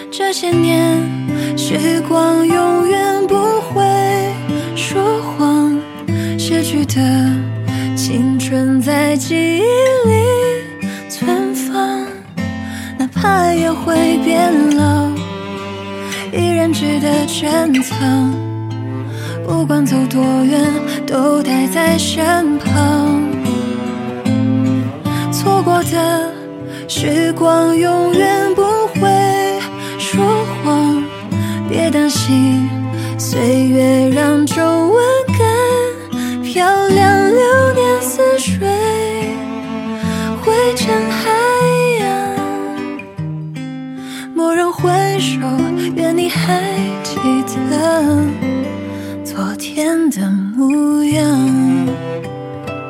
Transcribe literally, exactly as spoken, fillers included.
这些年时光永远不会说谎，逝去的青春在记忆里存放，哪怕也会变老，依然值得珍藏，不管走多远都待在身旁。错过的时光永远不会说谎，别担心岁月让